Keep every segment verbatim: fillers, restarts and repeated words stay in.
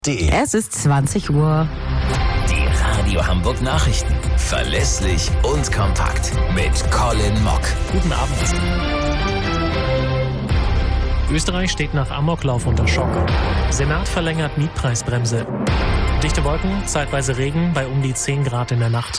Es ist zwanzig Uhr. Die Radio Hamburg Nachrichten. Verlässlich und kompakt. Mit Colin Mock. Guten Abend. Österreich steht nach Amoklauf unter Schock. Senat verlängert Mietpreisbremse. Dichte Wolken, zeitweise Regen bei um die zehn Grad in der Nacht.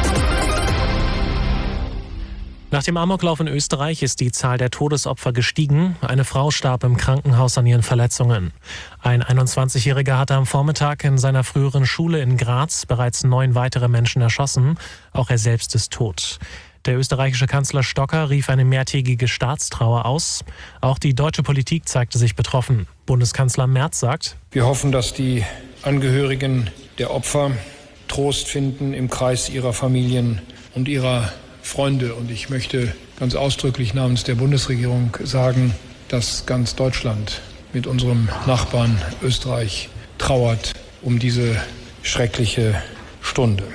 Nach dem Amoklauf in Österreich ist die Zahl der Todesopfer gestiegen. Eine Frau starb im Krankenhaus an ihren Verletzungen. Ein einundzwanzigjähriger hatte am Vormittag in seiner früheren Schule in Graz bereits neun weitere Menschen erschossen. Auch er selbst ist tot. Der österreichische Kanzler Stocker rief eine mehrtägige Staatstrauer aus. Auch die deutsche Politik zeigte sich betroffen. Bundeskanzler Merz sagt: Wir hoffen, dass die Angehörigen der Opfer Trost finden im Kreis ihrer Familien und ihrer Freunde. Und ich möchte ganz ausdrücklich namens der Bundesregierung sagen, dass ganz Deutschland mit unserem Nachbarn Österreich trauert um diese schreckliche Stunde.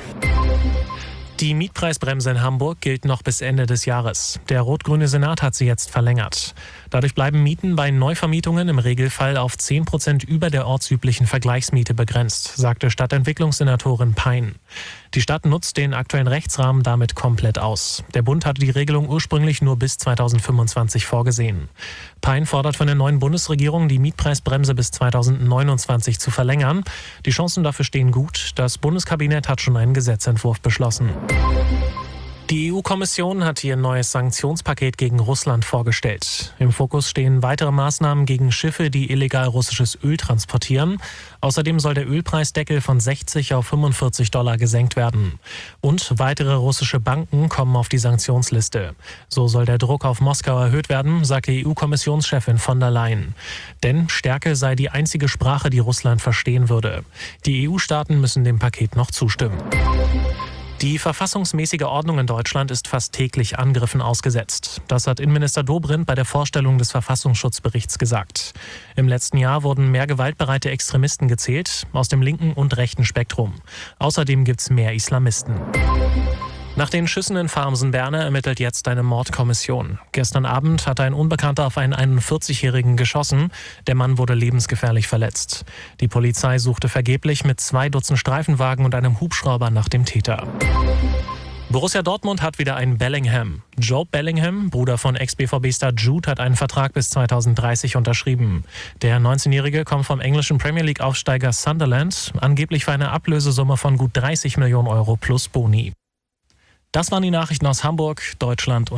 Die Mietpreisbremse in Hamburg gilt noch bis Ende des Jahres. Der rot-grüne Senat hat sie jetzt verlängert. Dadurch bleiben Mieten bei Neuvermietungen im Regelfall auf zehn Prozent über der ortsüblichen Vergleichsmiete begrenzt, sagte Stadtentwicklungssenatorin Pein. Die Stadt nutzt den aktuellen Rechtsrahmen damit komplett aus. Der Bund hatte die Regelung ursprünglich nur bis zweitausendfünfundzwanzig vorgesehen. Pein fordert von der neuen Bundesregierung, die Mietpreisbremse bis zweitausendneunundzwanzig zu verlängern. Die Chancen dafür stehen gut. Das Bundeskabinett hat schon einen Gesetzentwurf beschlossen. Die E U-Kommission hat ihr neues Sanktionspaket gegen Russland vorgestellt. Im Fokus stehen weitere Maßnahmen gegen Schiffe, die illegal russisches Öl transportieren. Außerdem soll der Ölpreisdeckel von sechzig auf fünfundvierzig Dollar gesenkt werden. Und weitere russische Banken kommen auf die Sanktionsliste. So soll der Druck auf Moskau erhöht werden, sagte E U-Kommissionschefin von der Leyen. Denn Stärke sei die einzige Sprache, die Russland verstehen würde. Die E U-Staaten müssen dem Paket noch zustimmen. Die verfassungsmäßige Ordnung in Deutschland ist fast täglich Angriffen ausgesetzt. Das hat Innenminister Dobrindt bei der Vorstellung des Verfassungsschutzberichts gesagt. Im letzten Jahr wurden mehr gewaltbereite Extremisten gezählt, aus dem linken und rechten Spektrum. Außerdem gibt es mehr Islamisten. Nach den Schüssen in Farmsen-Berne ermittelt jetzt eine Mordkommission. Gestern Abend hatte ein Unbekannter auf einen einundvierzigjährigen geschossen. Der Mann wurde lebensgefährlich verletzt. Die Polizei suchte vergeblich mit zwei Dutzend Streifenwagen und einem Hubschrauber nach dem Täter. Borussia Dortmund hat wieder einen Bellingham. Joe Bellingham, Bruder von Ex-B V B-Star Jude, hat einen Vertrag bis zweitausenddreißig unterschrieben. Der neunzehnjährige kommt vom englischen Premier League-Aufsteiger Sunderland, angeblich für eine Ablösesumme von gut dreißig Millionen Euro plus Boni. Das waren die Nachrichten aus Hamburg, Deutschland und